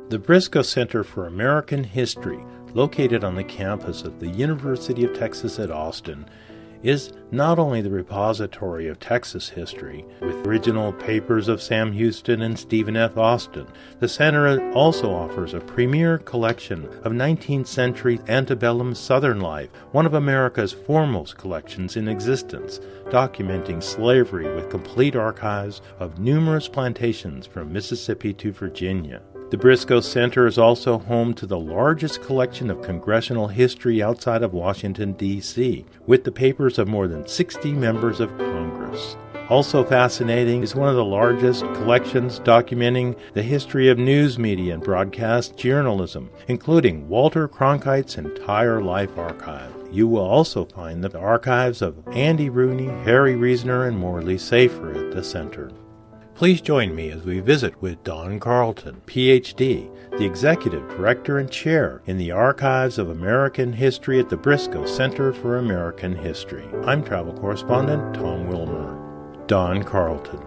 The Briscoe Center for American History, located on the campus of the University of Texas at Austin, is not only the repository of Texas history, with original papers of Sam Houston and Stephen F. Austin. The center also offers a premier collection of 19th century antebellum Southern life, one of America's foremost collections in existence, documenting slavery with complete archives of numerous plantations from Mississippi to Virginia. The Briscoe Center is also home to the largest collection of congressional history outside of Washington, D.C., with the papers of more than 60 members of Congress. Also fascinating is one of the largest collections documenting the history of news media and broadcast journalism, including Walter Cronkite's entire life archive. You will also find the archives of Andy Rooney, Harry Reasoner, and Morley Safer at the center. Please join me as we visit with Don Carlton, Ph.D., the Executive Director and Chair in the Archives of American History at the Briscoe Center for American History. I'm travel correspondent Tom Wilmer. Don Carlton.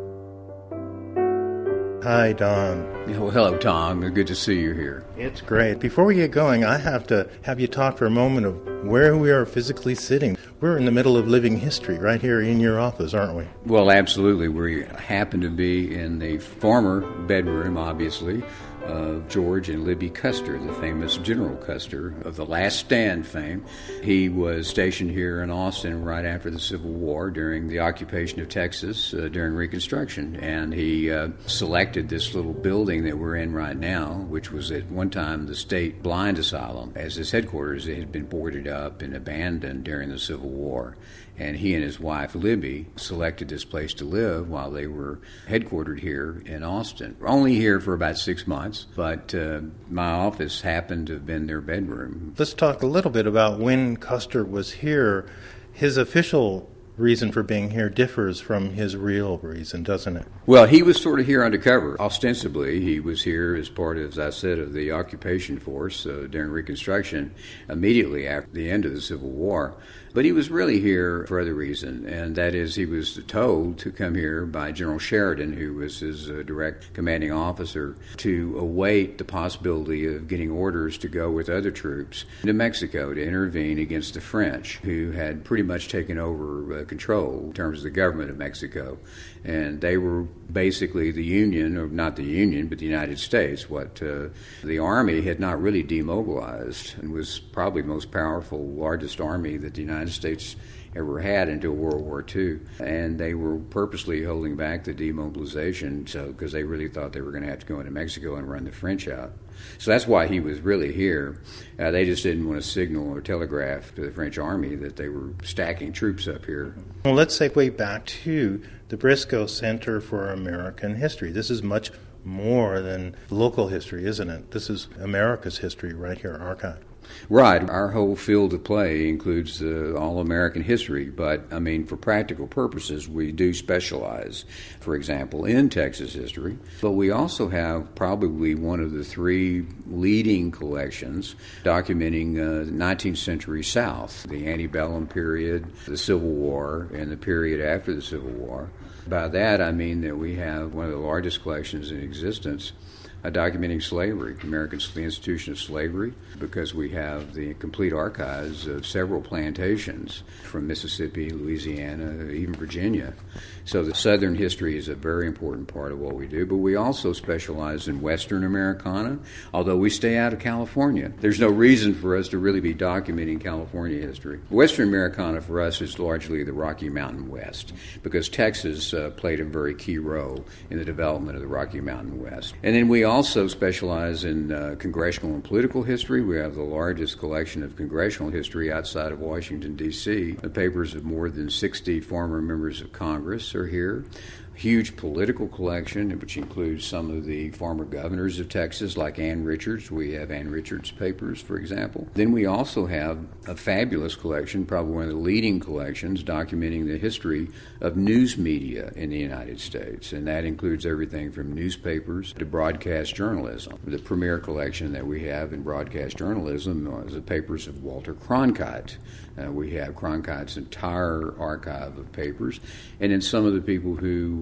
Hi, Don. Well, hello, Tom. Good to see you here. It's great. Before we get going, I have to have you talk for a moment of where we are physically sitting. We're in the middle of living history right here in your office, aren't we? Well, absolutely. We happen to be in the former bedroom, obviously, of George and Libby Custer, the famous General Custer of the Last Stand fame. He was stationed here in Austin right after the Civil War during the occupation of Texas during Reconstruction, and he selected this little building that we're in right now, which was at one time the State Blind Asylum, as his headquarters. It had been boarded up and abandoned during the Civil War. And he and his wife, Libby, selected this place to live while they were headquartered here in Austin. We're only here for about 6 months, but my office happened to have been their bedroom. Let's talk a little bit about when Custer was here. His official reason for being here differs from his real reason, doesn't it? Well, he was sort of here undercover. Ostensibly, he was here as part, as I said, of the occupation force during Reconstruction, immediately after the end of the Civil War. But he was really here for other reason, and that is he was told to come here by General Sheridan, who was his direct commanding officer, to await the possibility of getting orders to go with other troops to Mexico to intervene against the French, who had pretty much taken over control in terms of the government of Mexico. And they were basically the Union, or not the Union, but the United States, what the Army had not really demobilized, and was probably the most powerful, largest army that the United States ever had until World War II. And they were purposely holding back the demobilization because they really thought they were going to have to go into Mexico and run the French out. So that's why he was really here. They just didn't want to signal or telegraph to the French army that they were stacking troops up here. Well, let's segue back to the Briscoe Center for American History. This is much more than local history, isn't it? This is America's history right here, archived. Right. Our whole field of play includes all American history, but, I mean, for practical purposes, we do specialize, for example, in Texas history. But we also have probably one of the three leading collections documenting the 19th century South, the antebellum period, the Civil War, and the period after the Civil War. By that, I mean that we have one of the largest collections in existence documenting slavery, America's the institution of slavery, because we have the complete archives of several plantations from Mississippi, Louisiana, even Virginia. So the Southern history is a very important part of what we do, but we also specialize in Western Americana, although we stay out of California. There's no reason for us to really be documenting California history. Western Americana for us is largely the Rocky Mountain West, because Texas played a very key role in the development of the Rocky Mountain West. And then we also specialize in congressional and political history. We have the largest collection of congressional history outside of Washington, D.C. The papers of more than 60 former members of Congress are here. Huge political collection, which includes some of the former governors of Texas, like Ann Richards. We have Ann Richards' papers, for example. Then we also have a fabulous collection, probably one of the leading collections, documenting the history of news media in the United States. And that includes everything from newspapers to broadcast journalism. The premier collection that we have in broadcast journalism is the papers of Walter Cronkite. We have Cronkite's entire archive of papers. And then some of the people who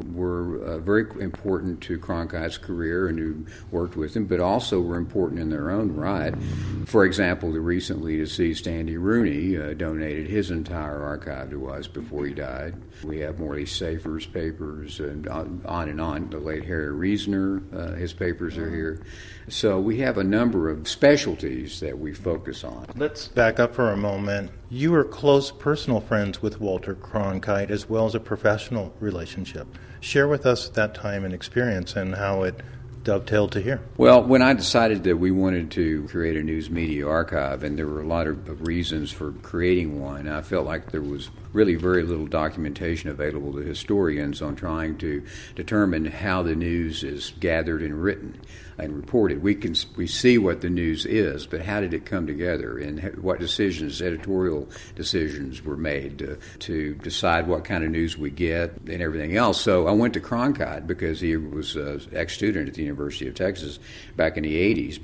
were very important to Cronkite's career and who worked with him, but also were important in their own right. For example, the recently deceased Andy Rooney donated his entire archive to us before he died. We have Morley Safer's papers and on and on. The late Harry Reasoner, his papers are here. So we have a number of specialties that we focus on. Let's back up for a moment. You were close personal friends with Walter Cronkite as well as a professional relationship. Share with us that time and experience and how it dovetailed to here. Well, when I decided that we wanted to create a news media archive, and there were a lot of reasons for creating one, I felt like there was really very little documentation available to historians on trying to determine how the news is gathered and written and reported. We see what the news is, but how did it come together, and what decisions, editorial decisions, were made to decide what kind of news we get and everything else. So I went to Cronkite because he was an ex-student at the University of Texas back in the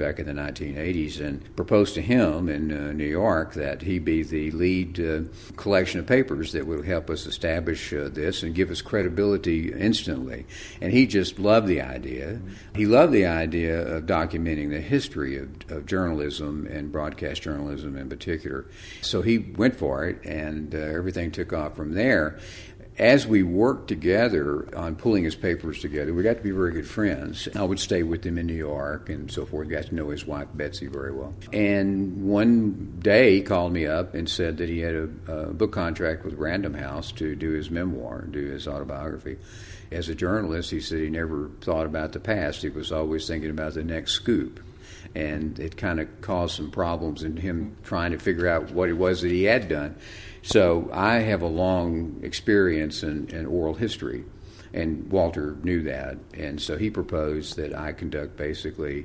1980s, and proposed to him in New York that he be the lead collection of papers that would help us establish this and give us credibility instantly. And he just loved the idea. He loved the idea of documenting the history of journalism and broadcast journalism in particular. So he went for it, and everything took off from there. As we worked together on pulling his papers together, we got to be very good friends. I would stay with him in New York and so forth. Got to know his wife, Betsy, very well. And one day he called me up and said that he had a book contract with Random House to do his memoir, do his autobiography. As a journalist, he said he never thought about the past. He was always thinking about the next scoop. And it kind of caused some problems in him trying to figure out what it was that he had done. So I have a long experience in oral history, and Walter knew that. And so he proposed that I conduct basically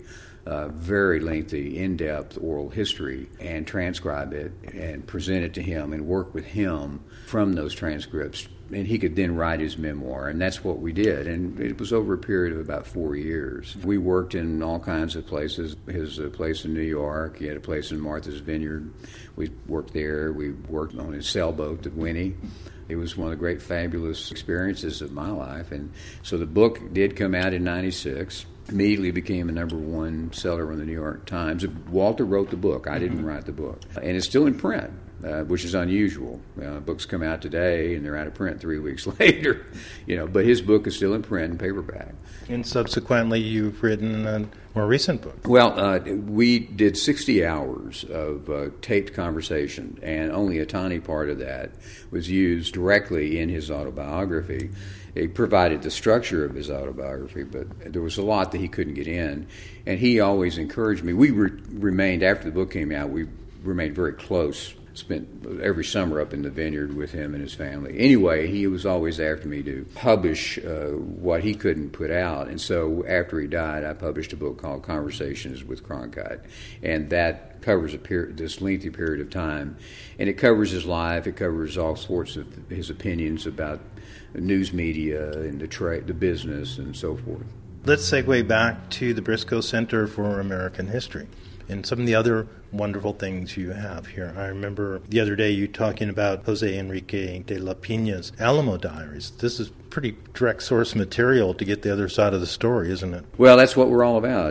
very lengthy, in-depth oral history and transcribe it and present it to him and work with him from those transcripts. And he could then write his memoir, and that's what we did. And it was over a period of about 4 years. We worked in all kinds of places. His place in New York, he had a place in Martha's Vineyard. We worked there. We worked on his sailboat, the Winnie. It was one of the great, fabulous experiences of my life. And so the book did come out in '96. Immediately became a #1 seller in the New York Times. Walter wrote the book. I didn't write the book. And it's still in print, which is unusual. Books come out today, and they're out of print 3 weeks later. But his book is still in print and paperback. And subsequently, you've written a more recent book. Well, we did 60 hours of taped conversation, and only a tiny part of that was used directly in his autobiography. It provided the structure of his autobiography, but there was a lot that he couldn't get in. And he always encouraged me. We remained, after the book came out, we remained very close. Spent every summer up in the vineyard with him and his family. Anyway, he was always after me to publish what he couldn't put out. And so after he died, I published a book called Conversations with Cronkite. And that covers this lengthy period of time. And it covers his life. It covers all sorts of his opinions about news media and the business and so forth. Let's segue back to the Briscoe Center for American History and some of the other wonderful things you have here. I remember the other day you talking about Jose Enrique de la Pina's Alamo Diaries. This is pretty direct source material to get the other side of the story, isn't it? Well, that's what we're all about.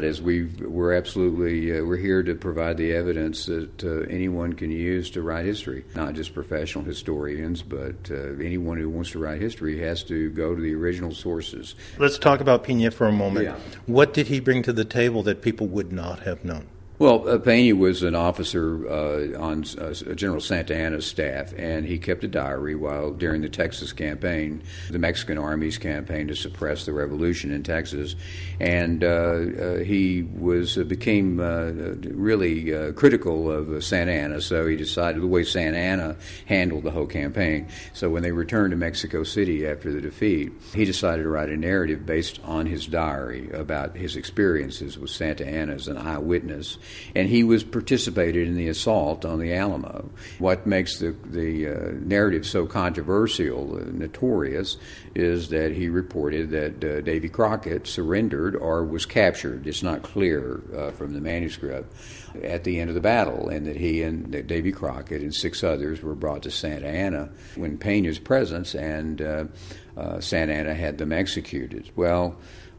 We're here to provide the evidence that anyone can use to write history. Not just professional historians, but anyone who wants to write history has to go to the original sources. Let's talk about Pina for a moment. Yeah. What did he bring to the table that people would not have known? Well, Pena was an officer on General Santa Anna's staff, and he kept a diary during the Texas campaign, the Mexican Army's campaign to suppress the revolution in Texas. And he became really critical of Santa Anna, so he decided the way Santa Anna handled the whole campaign. So when they returned to Mexico City after the defeat, he decided to write a narrative based on his diary about his experiences with Santa Anna as an eyewitness. And he participated in the assault on the Alamo. What makes the narrative so controversial and notorious is that he reported that Davy Crockett surrendered or was captured. It's not clear from the manuscript at the end of the battle, and that he and Davy Crockett and 6 others were brought to Santa Anna in Pena's presence, and Santa Anna had them executed. Well,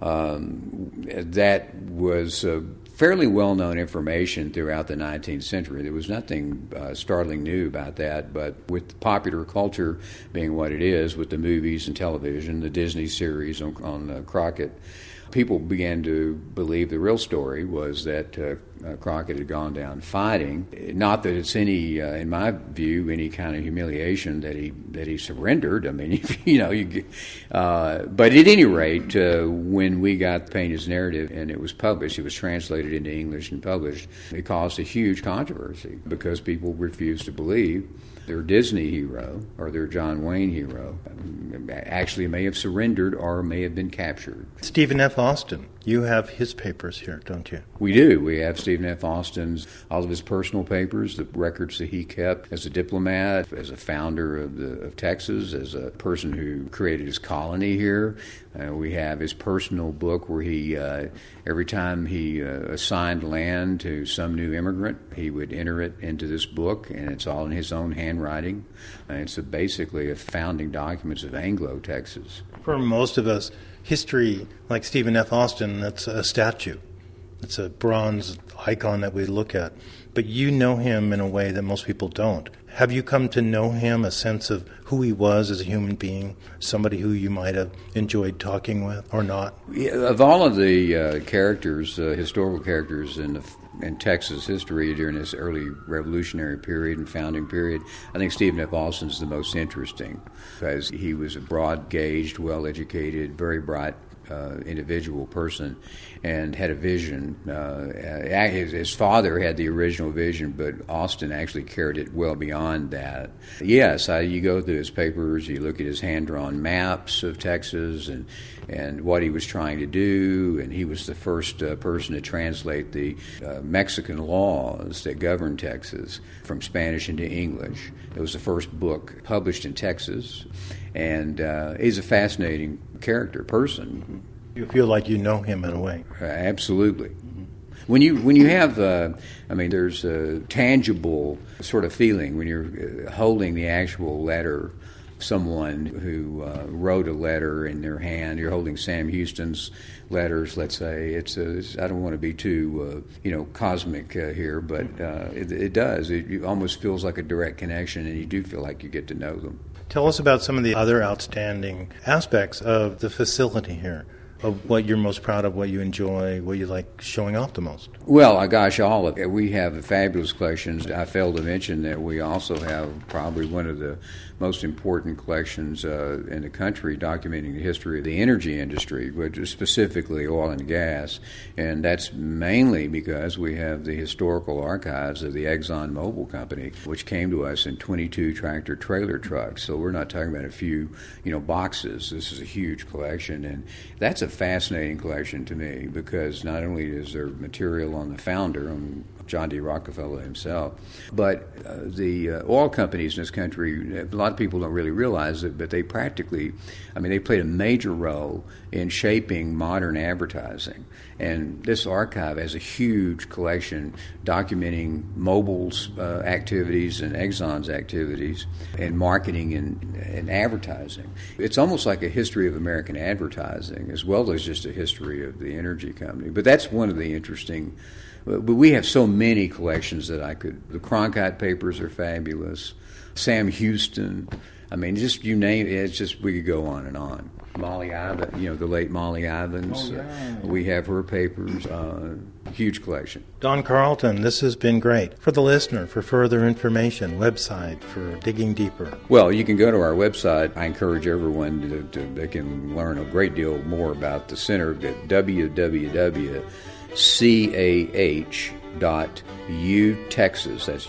that was fairly well-known information throughout the 19th century. There was nothing startling new about that, but with popular culture being what it is, with the movies and television, the Disney series on Crockett, people began to believe the real story was that Crockett had gone down fighting. Not that it's any, in my view, any kind of humiliation that he surrendered. I mean, but at any rate, when we got Peña's narrative and it was published, it was translated into English and published, it caused a huge controversy because people refused to believe their Disney hero or their John Wayne hero actually may have surrendered or may have been captured. Stephen F. Austin, you have his papers here, don't you? We do. We have Stephen F. Austin's, all of his personal papers, the records that he kept as a diplomat, as a founder of Texas, as a person who created his colony here. We have his personal book where he, every time he assigned land to some new immigrant, he would enter it into this book, and it's all in his own handwriting. It's basically a founding documents of Anglo-Texas. For most of us, history, like Stephen F. Austin, that's a statue. It's a bronze icon that we look at. But you know him in a way that most people don't. Have you come to know him, a sense of who he was as a human being, somebody who you might have enjoyed talking with or not? Yeah, of all of the characters, historical characters in Texas history during this early revolutionary period and founding period, I think Stephen F. Austin's the most interesting because he was a broad-gauged, well-educated, very bright individual person and had a vision. His father had the original vision, but Austin actually carried it well beyond that. Yes, you go through his papers, you look at his hand-drawn maps of Texas and what he was trying to do, and he was the first person to translate the Mexican laws that govern Texas from Spanish into English. It was the first book published in Texas, and he's a fascinating person. You feel like you know him in a way. Absolutely. When you have, there's a tangible sort of feeling when you're holding the actual letter. Someone who wrote a letter in their hand. You're holding Sam Houston's letters, let's say. I don't want to be too, cosmic here, but it does. It almost feels like a direct connection, and you do feel like you get to know them. Tell us about some of the other outstanding aspects of the facility here, of what you're most proud of, what you enjoy, what you like showing off the most. Well, all of it. We have a fabulous collections. I failed to mention that we also have probably one of the most important collections in the country documenting the history of the energy industry, which is specifically oil and gas. And that's mainly because we have the historical archives of the ExxonMobil company, which came to us in 22 tractor-trailer trucks. So we're not talking about a few, boxes. This is a huge collection. And that's a fascinating collection to me because not only is there material on the founder, on John D. Rockefeller himself, but the oil companies in this country, a lot of people don't really realize it, but they practically, they played a major role in shaping modern advertising. And this archive has a huge collection documenting Mobil's activities and Exxon's activities in marketing and advertising. It's almost like a history of American advertising as well as just a history of the energy company. But that's one of the interesting. But we have so many collections that the Cronkite papers are fabulous. Sam Houston, just you name it, it's just, we could go on and on. Molly Ivins, the late Molly Ivins. Oh, yeah. We have her papers, huge collection. Don Carlton, this has been great. For the listener, for further information, website, for digging deeper. Well, you can go to our website. I encourage everyone they can learn a great deal more about the center at www.cah.utexas, that's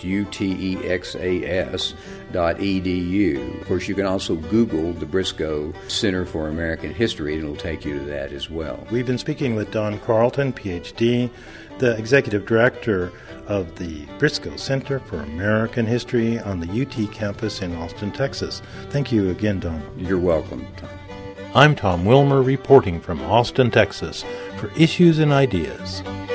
UTEXAS.edu. Of course, you can also Google the Briscoe Center for American History, and it'll take you to that as well. We've been speaking with Don Carlton, Ph.D., the Executive Director of the Briscoe Center for American History on the UT campus in Austin, Texas. Thank you again, Don. You're welcome, Tom. I'm Tom Wilmer reporting from Austin, Texas for Issues and Ideas.